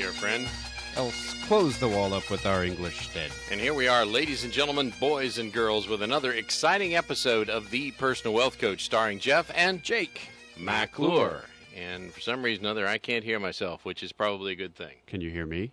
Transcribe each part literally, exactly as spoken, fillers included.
dear friend. Else close the wall up with our English stead. And here we are, ladies and gentlemen, boys and girls, with another exciting episode of The Personal Wealth Coach, starring Jeff and Jake McClure. And for some reason or other, I can't hear myself, which is probably a good thing. Can you hear me?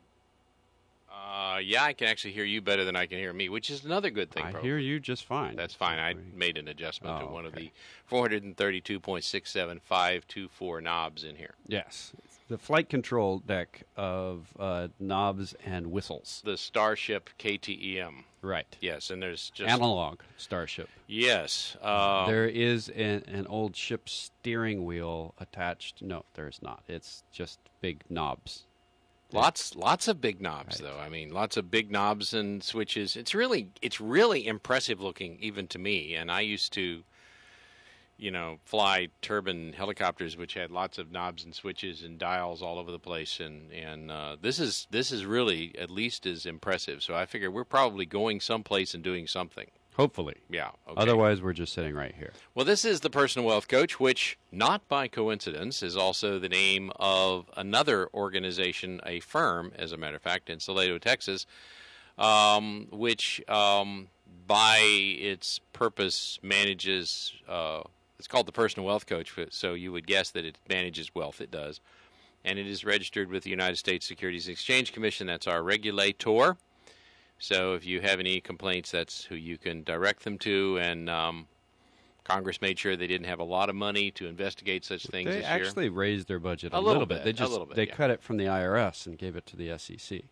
Uh, yeah, I can actually hear you better than I can hear me, which is another good thing. I probably. hear you just fine. That's fine. I made an adjustment oh, to one okay. of the four thirty-two point six seven five two four knobs in here. Yes. It's the flight control deck of uh, knobs and whistles. The Starship K T E M. Right. Yes, and there's just... Analog Starship. Yes. Uh, there is an, an old ship steering wheel attached. No, there's not. It's just big knobs. Lots, lots of big knobs, right. though. I mean, lots of big knobs and switches. It's really, it's really impressive looking, even to me. And I used to, you know, fly turbine helicopters, which had lots of knobs and switches and dials all over the place. And and uh, this is this is really at least as impressive. So I figure we're probably going someplace and doing something. Hopefully. Yeah. Okay. Otherwise, we're just sitting right here. Well, this is the Personal Wealth Coach, which, not by coincidence, is also the name of another organization, a firm, as a matter of fact, in Salado, Texas, um, which, um, by its purpose, manages, uh, it's called the Personal Wealth Coach, so you would guess that it manages wealth. It does. And it is registered with the United States Securities and Exchange Commission. That's our regulator. So if you have any complaints, that's who you can direct them to. And um, Congress made sure they didn't have a lot of money to investigate such things they this year. They actually raised their budget a, a little, little bit. bit. They just a little bit, they yeah. cut it from the I R S and gave it to the S E C.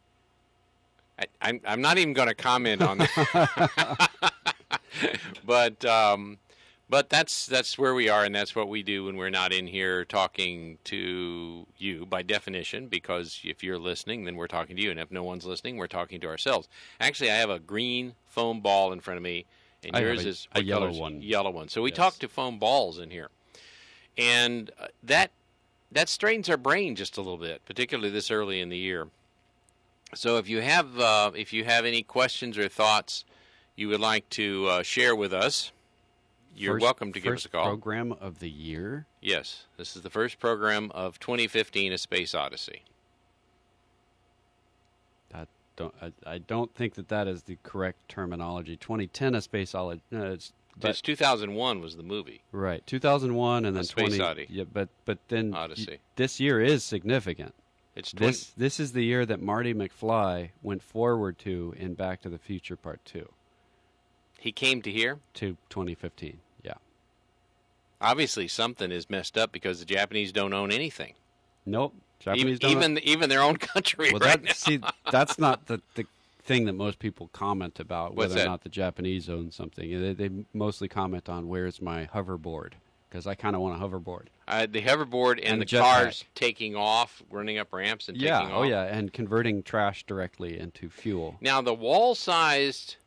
I, I'm, I'm not even going to comment on that. but um, but that's that's where we are, and that's what we do when we're not in here talking to you by definition, because if you're listening, then we're talking to you, and if no one's listening, we're talking to ourselves. Actually, I have a green foam ball in front of me, and I yours have a, is a what yellow color's? one. Yellow one. So we yes. talk to foam balls in here, and uh, that that strains our brain just a little bit, particularly this early in the year. So if you have uh, if you have any questions or thoughts you would like to uh, share with us, you're first, welcome to give us first a call. Program of the year? Yes, this is the first program of twenty fifteen, A Space Odyssey. I don't, I, I don't think that that is the correct terminology. twenty ten, A Space Odyssey. No, it's, It's two thousand one was the movie. Right, two thousand one, and then A Space twenty. Odyssey. Yeah, but but then Odyssey. y- this year is significant. It's twenty This this is the year that Marty McFly went forward to in Back to the Future Part Two. He came to here. To twenty fifteen. Yeah. Obviously, something is messed up because the Japanese don't own anything. Nope. Japanese even don't even, even their own country. Well, right that, now. see, that's not the, the thing that most people comment about, What's whether that? or not the Japanese own something. They, they mostly comment on where's my hoverboard, because I kind of want a hoverboard. Uh, the hoverboard and, And the the cars jetpack. taking off, running up ramps and Yeah, taking oh off. yeah, and converting trash directly into fuel. Now, the wall-sized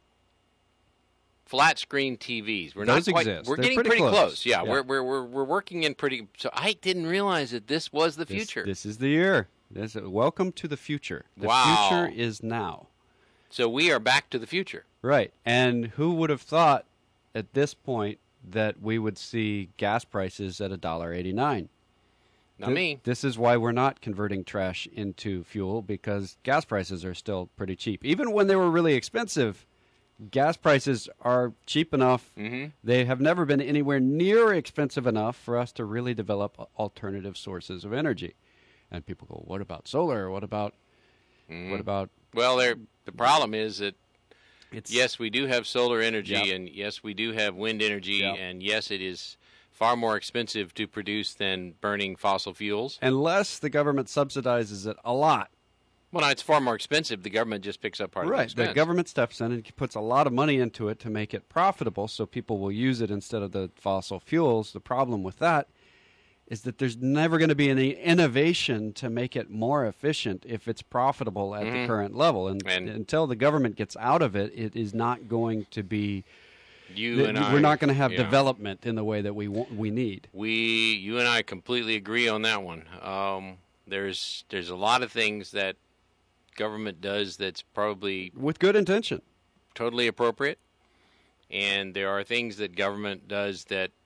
flat screen T Vs. We're Those not quite. exist. We're They're getting pretty pretty close. close. Yeah, Yeah. We're, we're we're we're working in pretty. So I didn't realize that this was the This- future. This, is the year. This, welcome to the future. The Wow. future is now. So we are back to the future. Right. And who would have thought at this point that we would see gas prices at a dollar eighty-nine? Not Th- me. This is why we're not converting trash into fuel, because gas prices are still pretty cheap. Even when they were really expensive, gas prices are cheap enough. Mm-hmm. They have never been anywhere near expensive enough for us to really develop alternative sources of energy. And people go, what about solar? What about, Mhm. what about... Well, there. The problem is that It's, yes, we do have solar energy, Yep. and yes, we do have wind energy, Yep. and yes, it is far more expensive to produce than burning fossil fuels. Unless the government subsidizes it a lot. Well, no, it's far more expensive. The government just picks up part of the Right. expense. The government steps in and puts a lot of money into it to make it profitable so people will use it instead of the fossil fuels. The problem with that is that there's never going to be any innovation to make it more efficient if it's profitable at Mhm. the current level. And, And- until the government gets out of it, it is not going to be... You th- and we're I, not going to have yeah. development in the way that we want, we need. We, you and I, completely agree on that one. Um, there's there's a lot of things that government does that's probably With good intention. totally appropriate, and there are things that government does that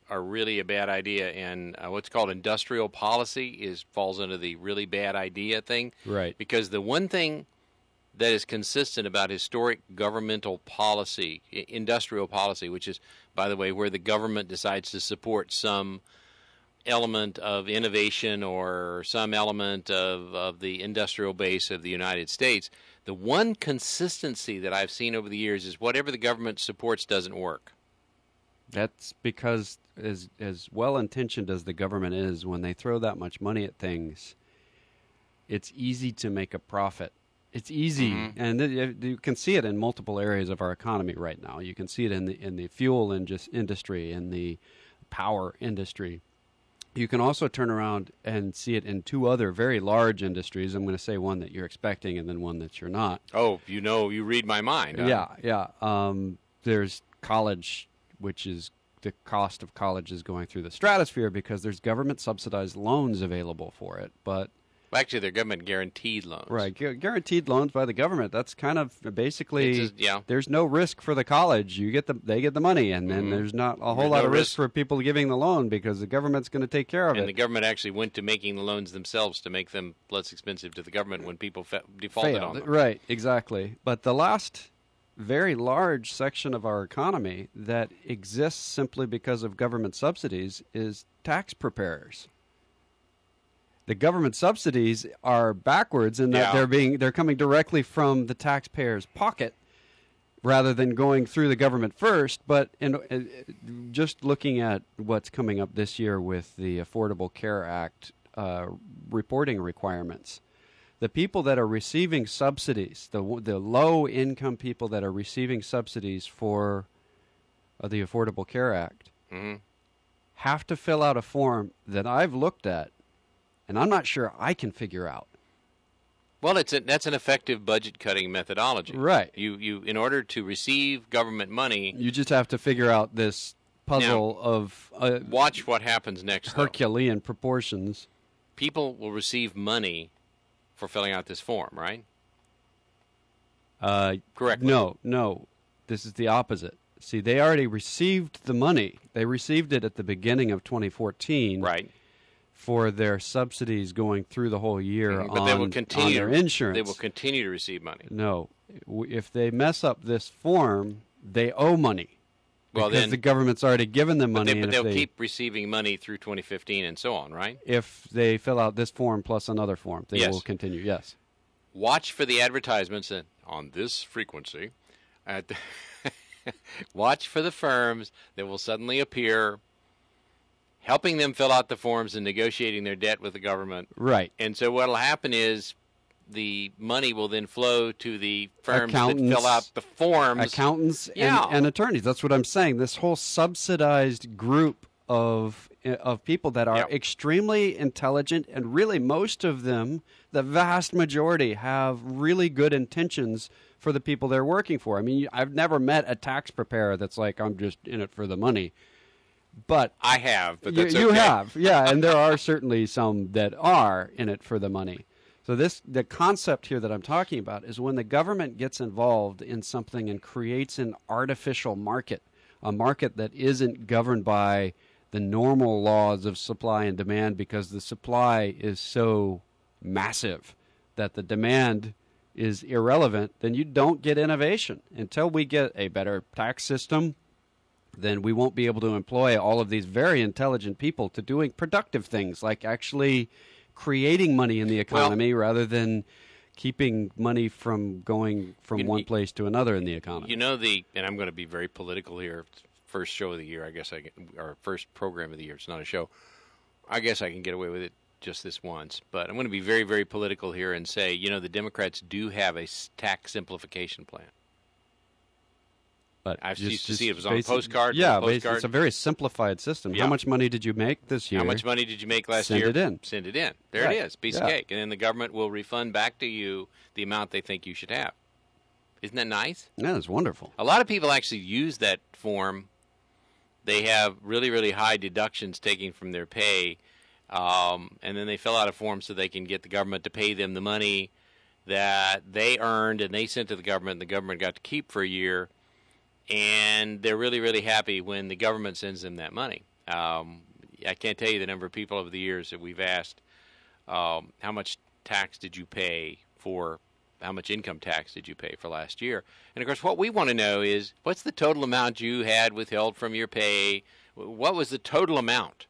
are really a bad idea, and uh, what's called industrial policy is falls under the really bad idea thing. Right. Because the one thing that is consistent about historic governmental policy, i- industrial policy, which is, by the way, where the government decides to support some element of innovation or some element of, of the industrial base of the United States, the one consistency that I've seen over the years is whatever the government supports doesn't work. That's because as as well-intentioned as the government is, when they throw that much money at things, it's easy to make a profit. It's easy, mm-hmm. and th- you can see it in multiple areas of our economy right now. You can see it in the in the fuel in just industry, in the power industry. You can also turn around and see it in two other very large industries. I'm going to say one that you're expecting and then one that you're not. Oh, you know, you read my mind. Huh? Yeah, yeah. Um, there's college, which is the cost of college is going through the stratosphere because there's government subsidized loans available for it. But well, actually, they're government guaranteed loans. Right, gu- guaranteed loans by the government. That's kind of basically just, yeah. There's no risk for the college. You get the they get the money, and then mm-hmm. there's not a whole there's lot no of risk, risk for people giving the loan because the government's going to take care of and it. And the government actually went to making the loans themselves to make them less expensive to the government when people fa- defaulted Failed. on them. Right, exactly. But the last very large section of our economy that exists simply because of government subsidies is tax preparers. The government subsidies are backwards in that Yeah. they're being they're coming directly from the taxpayer's pocket rather than going through the government first. But in, uh, just looking at what's coming up this year with the Affordable Care Act uh, reporting requirements, the people that are receiving subsidies, the the low income people that are receiving subsidies for uh, the Affordable Care Act, mm-hmm. have to fill out a form that I've looked at. And I'm not sure I can figure out. Well, it's a, that's an effective budget cutting methodology. Right. You you in order to receive government money, you just have to figure out this puzzle now, of uh, watch what happens next. Herculean though. proportions. People will receive money for filling out this form, right? Uh, Correct. No, no. This is the opposite. See, they already received the money. They received it at the beginning of twenty fourteen. Right. For their subsidies going through the whole year mm-hmm. but on, they will continue, on their insurance. They will continue to receive money. No. If they mess up this form, they owe money. Well, because then, the government's already given them money. But, they, but and they'll they, keep receiving money through twenty fifteen and so on, right? If they fill out this form plus another form, they yes. will continue, yes. Watch for the advertisements and on this frequency. At the watch for the firms that will suddenly appear helping them fill out the forms and negotiating their debt with the government. Right. And so what will happen is the money will then flow to the firms that Accountants, fill out the forms. Accountants yeah. and, and attorneys. That's what I'm saying. This whole subsidized group of of people that are yep. extremely intelligent, and really most of them, the vast majority, have really good intentions for the people they're working for. I mean, I've never met a tax preparer that's like, I'm just in it for the money. But I have, but you, that's you okay. have, yeah, and there are certainly some that are in it for the money. So this, the concept here that I'm talking about is when the government gets involved in something and creates an artificial market, a market that isn't governed by the normal laws of supply and demand because the supply is so massive that the demand is irrelevant, then you don't get innovation. Until we get a better tax system, then we won't be able to employ all of these very intelligent people to doing productive things like actually creating money in the economy well, rather than keeping money from going from you, one place to another in the economy. You know, the and I'm going to be very political here. First show of the year, I guess I can, or first program of the year. It's not a show. I guess I can get away with it just this once. But I'm going to be very, very political here and say, you know, the Democrats do have a tax simplification plan. But I've just, used to just see it was on basic, a postcard. Yeah, a postcard. It's a very simplified system. Yeah. How much money did you make this year? How much money did you make last Send year? Send it in. Send it in. There right. it is. Piece yeah. of cake. And then the government will refund back to you the amount they think you should have. Isn't that nice? Yeah, that's wonderful. A lot of people actually use that form. They have really, really high deductions taken from their pay, um, and then they fill out a form so they can get the government to pay them the money that they earned and they sent to the government, and the government got to keep for a year. And they're really, really happy when the government sends them that money. Um, I can't tell you the number of people over the years that we've asked, um, how much tax did you pay for, how much income tax did you pay for last year? And, of course, what we want to know is, what's the total amount you had withheld from your pay? What was the total amount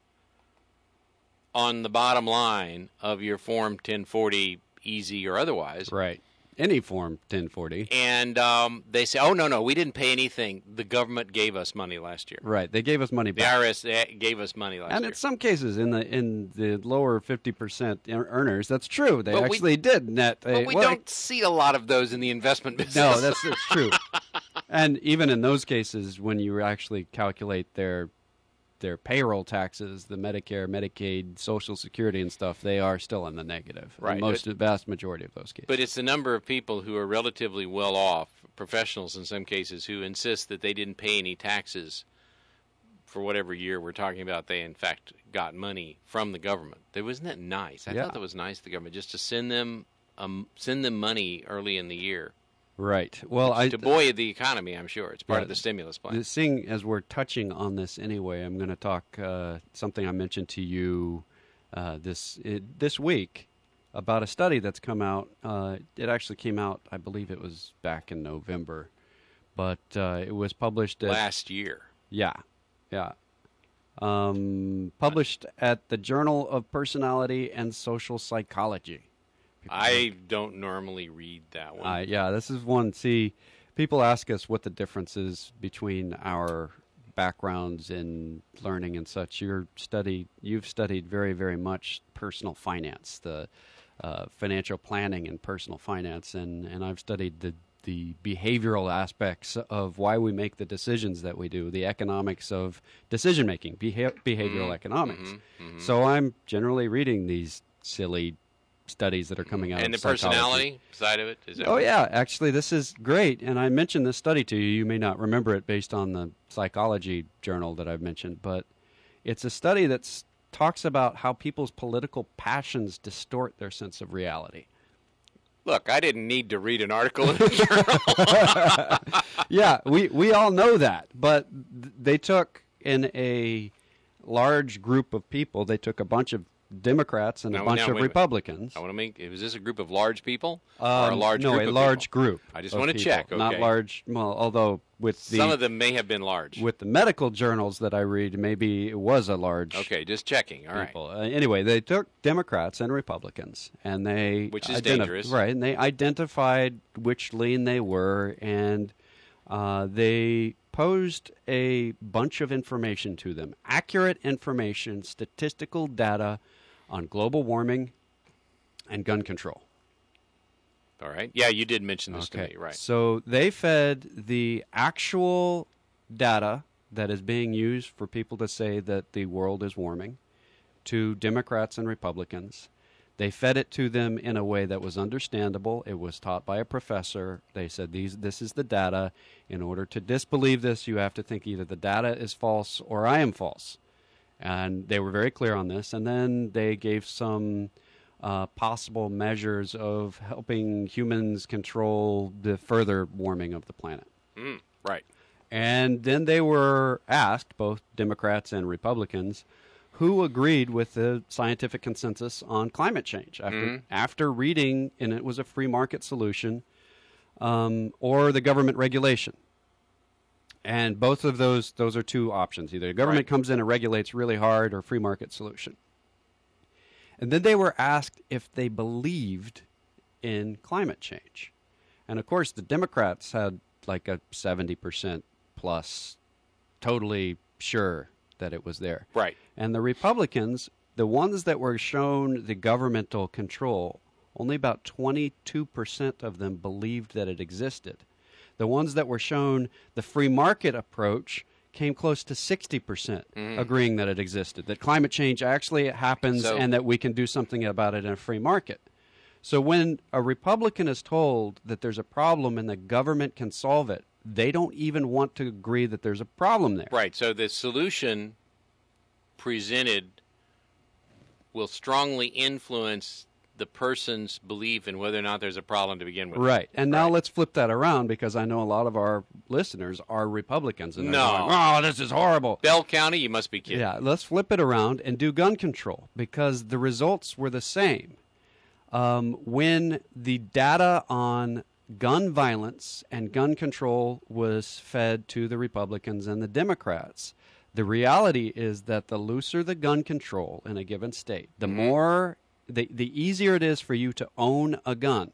on the bottom line of your Form ten forty, easy or otherwise? Right. Any Form ten forty. And um, they say, oh, no, no, we didn't pay anything. The government gave us money last year. Right. They gave us money The back. I R S gave us money last And year. in some cases, in the in the lower fifty percent earners, that's true. They But we- actually did net. A, But we well, don't see a lot of those in the investment business. No, that's, that's true. And even in those cases, when you actually calculate their their payroll taxes, the Medicare, Medicaid, Social Security and stuff, they are still in the negative. Right. In most, the vast majority of those cases. But it's the number of people who are relatively well off, professionals in some cases, who insist that they didn't pay any taxes for whatever year we're talking about. They, in fact, got money from the government. That, wasn't that nice? I Yeah. thought that was nice, the government, just to send them um, send them money early in the year. Right. Well, I to buoy the economy, I'm sure. It's part Yeah, of the stimulus plan. Seeing as we're touching on this anyway, I'm going to talk uh, something I mentioned to you uh, this it, this week about a study that's come out. Uh, it actually came out, I believe it was back in November, but uh, it was published at, Last year. Yeah, yeah. Um, published at the Journal of Personality and Social Psychology. I don't normally read that one. Uh, yeah, this is one. See, people ask us what the difference is between our backgrounds in learning and such. Your study, you've studied very, very much personal finance, the uh, financial planning and personal finance, and, and I've studied the the behavioral aspects of why we make the decisions that we do, the economics of decision making, beha- behavioral Mm-hmm, economics. mm-hmm, mm-hmm. So I'm generally reading these silly studies that are coming out and of the psychology. personality side of it? Is that Oh, what- yeah. Actually, this is great. And I mentioned this study to you. You may not remember it based on the psychology journal that I've mentioned, but it's a study that talks about how people's political passions distort their sense of reality. Look, I didn't need to read an article in the journal. Yeah, we, we all know that. But th- they took in a large group of people, they took a bunch of Democrats and Now- a bunch now, of wait a minute. Republicans. I want to make, is this a group of large people? or Um, a large no, group a of large people? group. I just of want to people. check, okay. Not large. Well, although with the Some of them may have been large. with the medical journals that I read, maybe it was a large. Okay, just checking. All right. people. Uh, anyway, they took Democrats and Republicans, and they Which is identi- dangerous. right? And they identified which lean they were, and uh, they posed a bunch of information to them, accurate information, statistical data on global warming and gun control. All right. Yeah, you did mention this Okay. to me, right? So they fed the actual data that is being used for people to say that the world is warming to Democrats and Republicans. They fed it to them in a way that was understandable. It was taught by a professor. They said, "These, this is the data. In order to disbelieve this, you have to think either the data is false or I am false." And they were very clear on this. And then they gave some uh, possible measures of helping humans control the further warming of the planet. Mm, right. And then they were asked, both Democrats and Republicans, who agreed with the scientific consensus on climate change after, Mhm. after reading, and it was a free market solution, um, or the government regulation. And both of those, those are two options. Either the government Right. comes in and regulates really hard, or free market solution. And then they were asked if they believed in climate change. And of course, the Democrats had like a seventy percent plus totally sure that it was there. Right. And the Republicans, the ones that were shown the governmental control, only about twenty-two percent of them believed that it existed. The ones that were shown the free market approach came close to sixty percent Mm. agreeing that it existed, that climate change actually happens So- and that we can do something about it in a free market. So when a Republican is told that there's a problem and the government can solve it, they don't even want to agree that there's a problem there. Right. So the solution presented will strongly influence the person's belief in whether or not there's a problem to begin with. Right. And now Right. let's flip that around, because I know a lot of our listeners are Republicans. And they're No. going, oh, this is horrible. Bell County, you must be kidding. Yeah, let's flip it around and do gun control, because the results were the same. Um, when the data on gun violence and gun control was fed to the Republicans and the Democrats, the reality is that the looser the gun control in a given state, the Mhm. more, the, the easier it is for you to own a gun,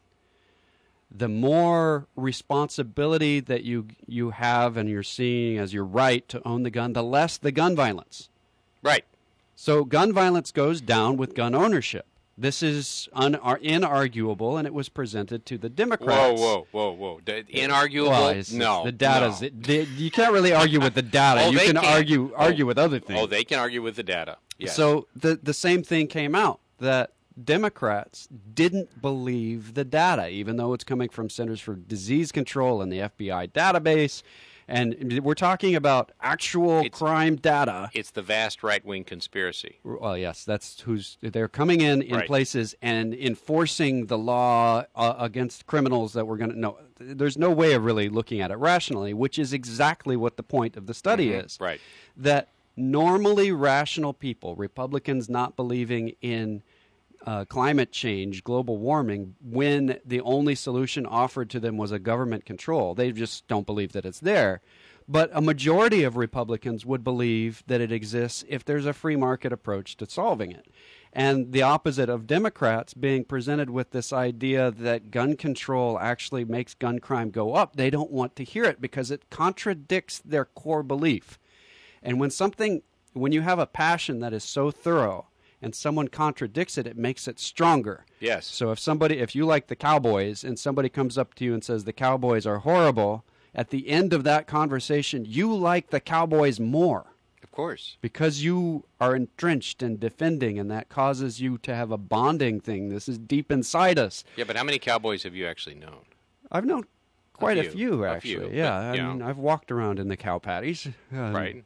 the more responsibility that you you have and you're seeing as your right to own the gun, the less the gun violence. Right. So gun violence goes down with gun ownership. This is un- inarguable, and it was presented to the Whoa, Democrats. whoa, whoa, whoa. D- Inarguable? Well, it's- no. the data's no. it- the- you can't really argue with the data. Oh, you they can can't. argue argue Oh. with other things. Oh, they can argue with the data. Yes. So the the same thing came out, that Democrats didn't believe the data, even though it's coming from Centers for Disease Control and the F B I database. And we're talking about actual It's- crime data. It's the vast right-wing conspiracy. Well, yes, that's who's they're coming in in Right. places and enforcing the law uh, against criminals that we're going to no. There's no way of really looking at it rationally, which is exactly what the point of the study Mhm. is. Right. That normally rational people, Republicans not believing in uh, climate change, global warming, when the only solution offered to them was a government control. They just don't believe that it's there. But a majority of Republicans would believe that it exists if there's a free market approach to solving it. And the opposite of Democrats being presented with this idea that gun control actually makes gun crime go up, they don't want to hear it because it contradicts their core belief. And when something, when you have a passion that is so thorough and someone contradicts it, it makes it stronger. Yes. So if somebody, if you like the Cowboys and somebody comes up to you and says the Cowboys are horrible, at the end of that conversation, you like the Cowboys more Of course. because you are entrenched in defending, and that causes you to have a bonding thing. This is deep inside us. Yeah, but how many Cowboys have you actually known? I've known quite a few. few, A actually. few, yeah, but, I yeah. mean, I've walked around in the cow patties. Um, Right.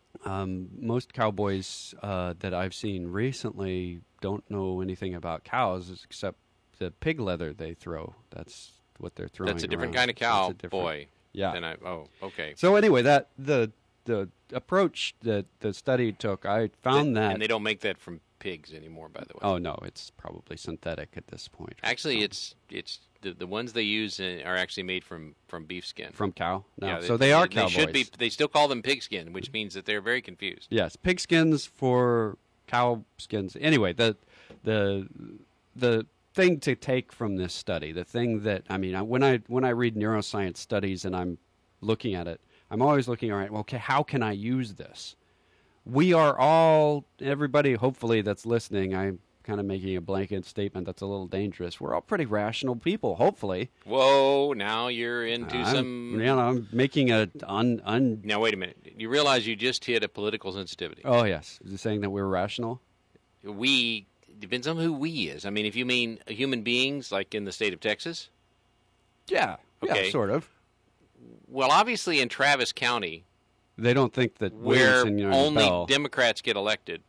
Um, most cowboys uh, that I've seen recently don't know anything about cows except the pig leather they throw. That's what they're throwing. That's a different around. kind of cow, That's a different- boy. Yeah. Than I, oh, okay. So anyway, that the the approach that the study took, I found that. And they don't make that from pigs anymore, by the way. Oh no, it's probably synthetic at this point. Actually, it's it's the, the ones they use in, are actually made from, from beef skin. From cow. No, Yeah, so they, are they cowboys. should be. They still call them pigskin, which means that they're very confused. Yes, pig skins for cow skins. Anyway, the the the thing to take from this study, the thing that I mean, I- when I when I read neuroscience studies and I'm looking at it, I'm always looking, all right, well, okay, how can I use this? We are all, everybody, hopefully that's listening. I'm kind of making a blanket statement that's a little dangerous. We're all pretty rational people, hopefully. Whoa! Now you're into I'm, some. you know, I'm making a un un. Now wait a minute. You realize you just hit a political sensitivity. Oh yes, is it saying that we're rational? We depends on who we is. I mean, if you mean human beings, like in the state of Texas. Yeah, Okay. yeah, sort of. Well, obviously in Travis County, They don't think that where Williamson, you know, only Bell- Democrats get elected,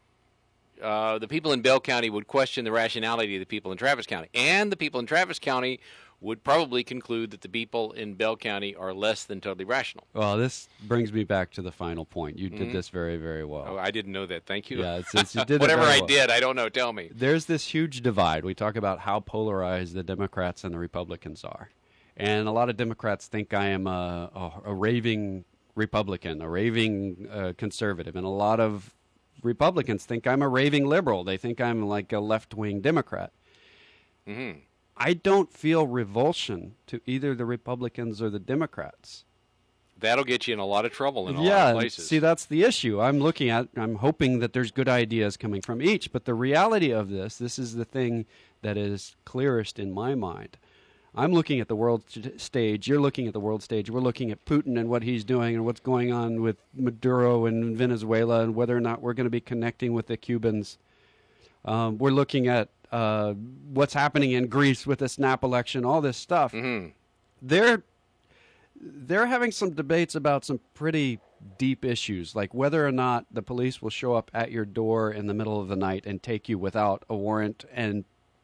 uh, the people in Bell County would question the rationality of the people in Travis County, and the people in Travis County would probably conclude that the people in Bell County are less than totally rational. Well, this brings me back to the final point. You did Mhm. this very, very well. Oh, I didn't know that. Thank you. Yeah, it's, it's, you did it Whatever very I well. did, I don't know. Tell me. There's this huge divide. We talk about how polarized the Democrats and the Republicans are. And a lot of Democrats think I am a, a, a raving Republican, a raving uh, conservative. And a lot of Republicans think I'm a raving liberal. They think I'm like a left-wing Democrat. Mm-hmm. I don't feel revulsion to either the Republicans or the Democrats. That'll get you in a lot of trouble in a yeah, lot of and places. see, that's the issue. I'm looking at, I'm hoping that there's good ideas coming from each, but the reality of this, this is the thing that is clearest in my mind. I'm looking at the world st- stage. You're looking at the world stage. We're looking at Putin and what he's doing and what's going on with Maduro and Venezuela and whether or not we're going to be connecting with the Cubans. Um, we're looking at uh, what's happening in Greece with the snap election, all this stuff. Mm-hmm. They're they're having some debates about some pretty deep issues, like whether or not the police will show up at your door in the middle of the night and take you without a warrant and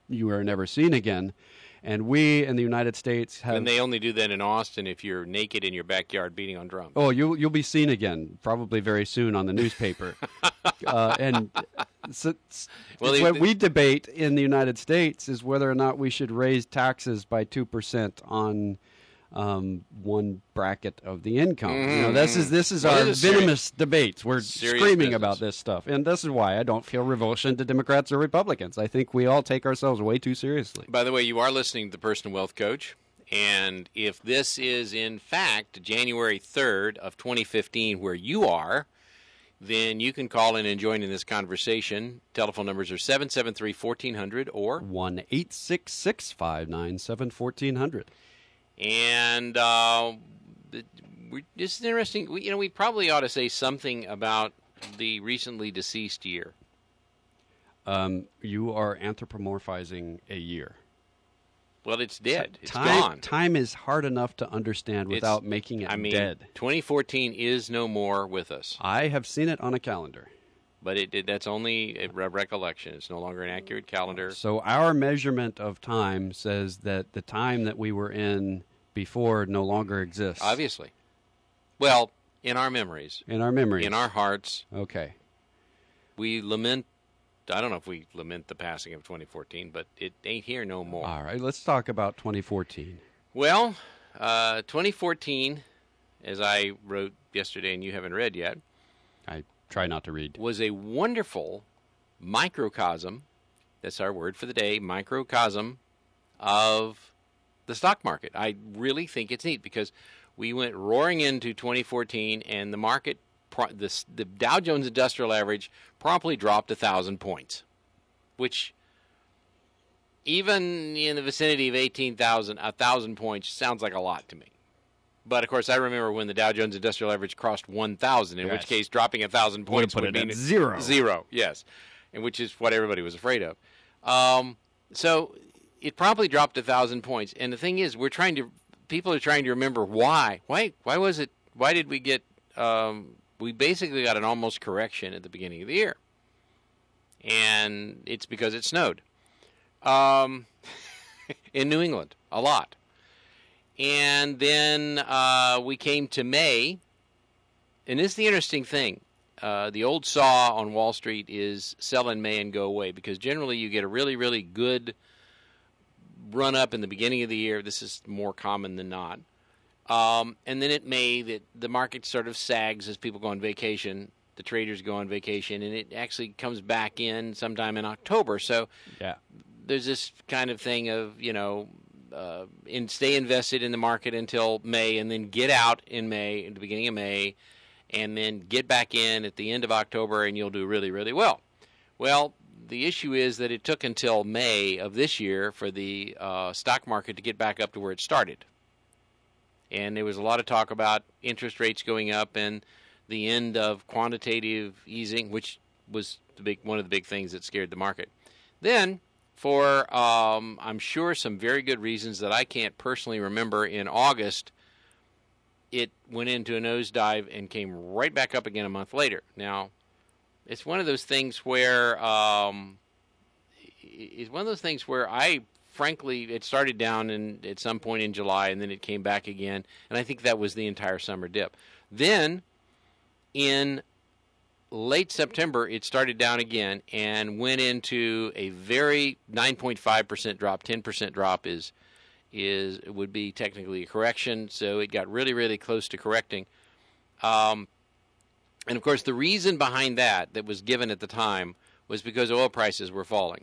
you are never seen again. And we in the United States have... And they only do that in Austin if you're naked in your backyard beating on drums. Oh, you'll, you'll be seen again, probably very soon on the newspaper. uh, and so, well, what they, we debate in the United States is whether or not we should raise taxes by two percent on um, one bracket of the income. Mm-hmm. You know, this is this is well, our is venomous serious, debates. We're screaming business. about this stuff. And this is why I don't feel revulsion to Democrats or Republicans. I think we all take ourselves way too seriously. By the way, you are listening to the Personal Wealth Coach. And if this is, in fact, January third of twenty fifteen where you are, then you can call in and join in this conversation. Telephone numbers are seven seven three, one four zero zero or one eight six six, five nine seven, one four zero zero. And uh, we, this is interesting. We, you know, we probably ought to say something about the recently deceased year. Um, you are anthropomorphizing a year. Well, it's dead. It's time, gone. Time is hard enough to understand without it's, making it I mean, dead. twenty fourteen is no more with us. I have seen it on a calendar. But it, it, that's only a recollection. It's no longer an accurate calendar. So our measurement of time says that the time that we were in before no longer exists. Obviously. Well, in our memories. In our memories. In our hearts. Okay. We lament, I don't know if we lament the passing of twenty fourteen, but it ain't here no more. All right, let's talk about twenty fourteen. Well, uh, twenty fourteen, as I wrote yesterday and you haven't read yet. I try not to read. Was a wonderful microcosm, that's our word for the day, microcosm of the stock market. I really think it's neat because we went roaring into twenty fourteen and the market, the, the Dow Jones Industrial Average promptly dropped one thousand points, which even in the vicinity of eighteen thousand, one thousand points sounds like a lot to me. But, of course, I remember when the Dow Jones Industrial Average crossed one thousand, in yes. which case dropping one thousand points would, would put it mean at zero. Zero, yes, and which is what everybody was afraid of. Um, so it probably dropped one thousand points. And the thing is, we're trying to, people are trying to remember why. Why Why was it, why did we get, um, we basically got an almost correction at the beginning of the year. And it's because it snowed um, in New England, a lot. And then uh, we came to May, and this is the interesting thing. Uh, the old saw on Wall Street is sell in May and go away, because generally you get a really, really good run-up in the beginning of the year. This is more common than not. Um, and then at May, the, the market sort of sags as people go on vacation. The traders go on vacation, and it actually comes back in sometime in October. So yeah. there's this kind of thing of, you know, Uh, and stay invested in the market until May, and then get out in May, at the beginning of May, and then get back in at the end of October, and you'll do really, really well. Well, the issue is that it took until May of this year for the uh, stock market to get back up to where it started. And there was a lot of talk about interest rates going up and the end of quantitative easing, which was the big one of the big things that scared the market. Then, for, um, I'm sure, some very good reasons that I can't personally remember, in August, it went into a nosedive and came right back up again a month later. Now, it's one of those things where, um, it's one of those things where I, frankly, it started down in, at some point in July, and then it came back again, and I think that was the entire summer dip. Then, in late September, it started down again and went into a very nine point five percent drop. ten percent drop is is would be technically a correction, so it got really, really close to correcting. Um, and, of course, the reason behind that that was given at the time was because oil prices were falling,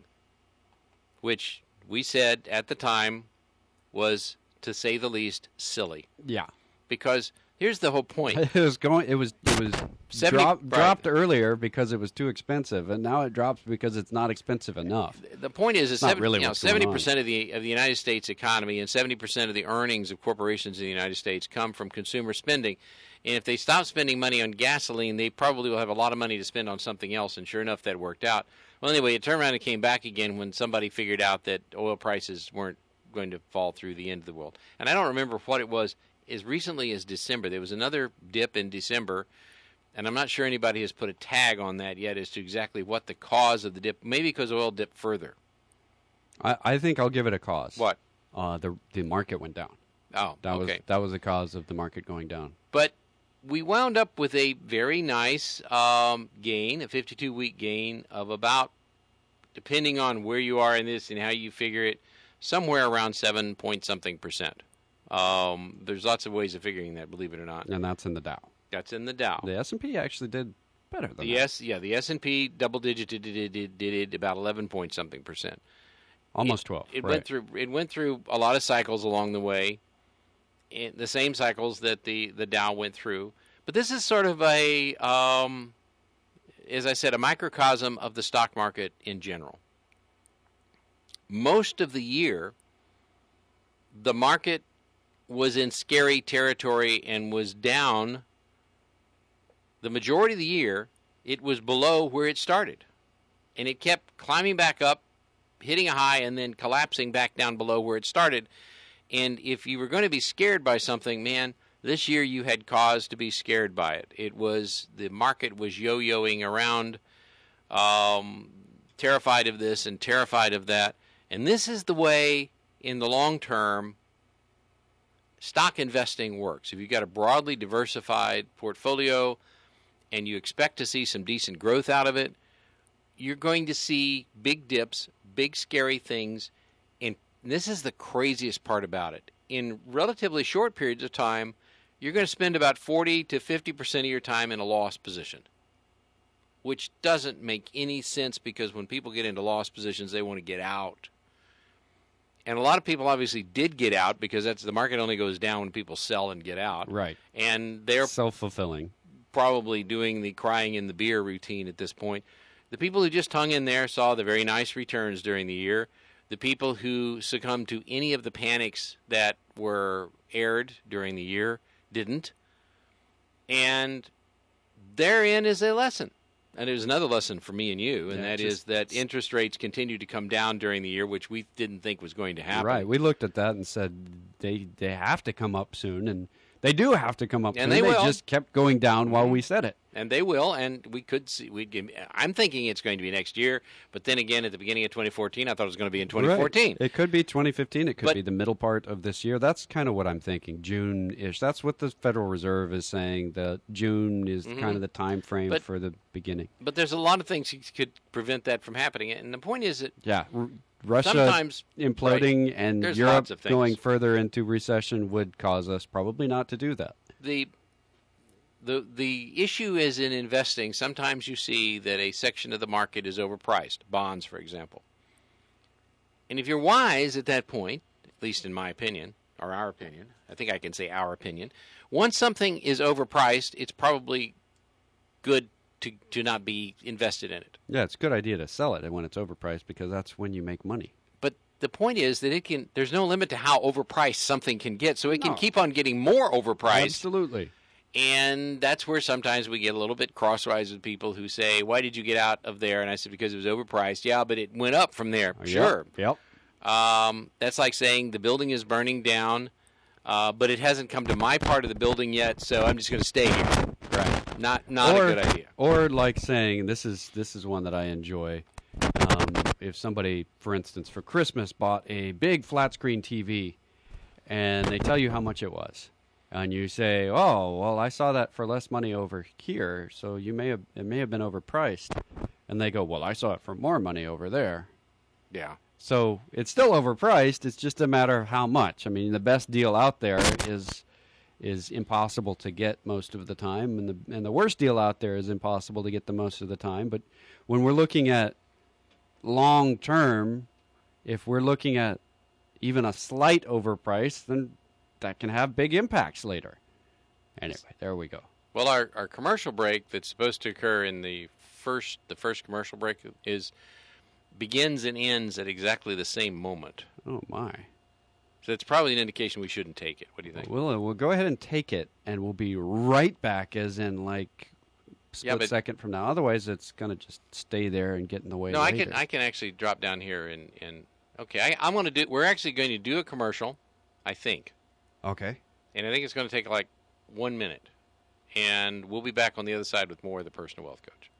which we said at the time was, to say the least, silly. Yeah. Because here's the whole point. It was going. It was. It was seventy, drop, right. dropped earlier because it was too expensive, and now it drops because it's not expensive enough. The point is, is not seven, really you know, what's going seventy on. percent of the of the United States economy and seventy percent of the earnings of corporations in the United States come from consumer spending. And if they stop spending money on gasoline, they probably will have a lot of money to spend on something else. And sure enough, that worked out. Well, anyway, it turned around and came back again when somebody figured out that oil prices weren't going to fall through the end of the world. And I don't remember what it was. As recently as December, there was another dip in December, and I'm not sure anybody has put a tag on that yet as to exactly what the cause of the dip, maybe because oil dipped further. I, I think I'll give it a cause. What? Uh, the the market went down. Oh, That okay. was that was the cause of the market going down. But we wound up with a very nice um, gain, a fifty-two week gain of about, depending on where you are in this and how you figure it, somewhere around seven point something percent. Um, there's lots of ways of figuring that, believe it or not. And that's in the Dow. That's in the Dow. The S and P actually did better than The that. S, yeah, the S and P double digit did, did, did, did it about eleven point something percent. Almost it, twelve. It right. went through. It went through a lot of cycles along the way, in the same cycles that the, the Dow went through. But this is sort of a, um, as I said, a microcosm of the stock market in general. Most of the year, the market was in scary territory and was down. The majority of the year, it was below where it started. And it kept climbing back up, hitting a high, and then collapsing back down below where it started. And if you were going to be scared by something, man, this year you had cause to be scared by it. It was, the market was yo-yoing around, um, terrified of this and terrified of that. And this is the way, in the long term, stock investing works. If you've got a broadly diversified portfolio and you expect to see some decent growth out of it, you're going to see big dips, big scary things. And this is the craziest part about it. In relatively short periods of time, you're going to spend about forty to fifty percent of your time in a loss position, which doesn't make any sense because when people get into loss positions, they want to get out. And a lot of people obviously did get out because that's the market only goes down when people sell and get out. Right. And they're self-fulfilling. Probably doing the crying in the beer routine at this point. The people who just hung in there saw the very nice returns during the year. The people who succumbed to any of the panics that were aired during the year didn't. And therein is a lesson. And there's another lesson for me and you, and Yeah, that just, is that interest rates continued to come down during the year, which we didn't think was going to happen. Right. We looked at that and said they they have to come up soon, and they do have to come up And soon. they will. just kept going down mm-hmm. while we said it. And they will, and we could see. We'd give, I'm thinking it's going to be next year, but then again, at the beginning of twenty fourteen, I thought it was going to be in twenty fourteen. Right. It could be twenty fifteen. It could but, be the middle part of this year. That's kind of what I'm thinking, June-ish. That's what the Federal Reserve is saying. That June is mm-hmm. kind of the time frame but, for the beginning. But there's a lot of things that could prevent that from happening. And the point is that yeah, R- Russia sometimes, imploding right, and there's Europe of going further into recession would cause us probably not to do that. The The the issue is in investing, sometimes you see that a section of the market is overpriced, bonds, for example. And if you're wise at that point, at least in my opinion, or our opinion, I think I can say our opinion, once something is overpriced, it's probably good to, to not be invested in it. Yeah, it's a good idea to sell it when it's overpriced because that's when you make money. But the point is that it can. There's no limit to how overpriced something can get, so it no. can keep on getting more overpriced. Absolutely. And that's where sometimes we get a little bit crosswise with people who say, why did you get out of there? And I said, because it was overpriced. Yeah, but it went up from there. Oh, sure. Yep. yep. Um, that's like saying the building is burning down, uh, but it hasn't come to my part of the building yet, so I'm just going to stay here. Right. Not not or, a good idea. Or like saying, this is this is one that I enjoy. Um, if somebody, for instance, for Christmas bought a big flat screen T V, and they tell you how much it was. And you say, "Oh, well, I saw that for less money over here, so you may have it may have been overpriced." And they go, "Well, I saw it for more money over there." Yeah. So it's still overpriced. It's just a matter of how much. I mean, the best deal out there is is impossible to get most of the time, and the and the worst deal out there is impossible to get the most of the time. But when we're looking at long term, if we're looking at even a slight overprice, then that can have big impacts later. Anyway, there we go. Well, our, our commercial break that's supposed to occur in the first the first commercial break is begins and ends at exactly the same moment. Oh my! So it's probably an indication we shouldn't take it. What do you think? We'll we'll go ahead and take it, and we'll be right back, as in like split yeah, but, second from now. Otherwise, it's going to just stay there and get in the way. No, later. I can I can actually drop down here and and okay, I, I'm going to do. We're actually going to do a commercial, I think. Okay. And I think it's going to take like one minute. And we'll be back on the other side with more of the Personal Wealth Coach.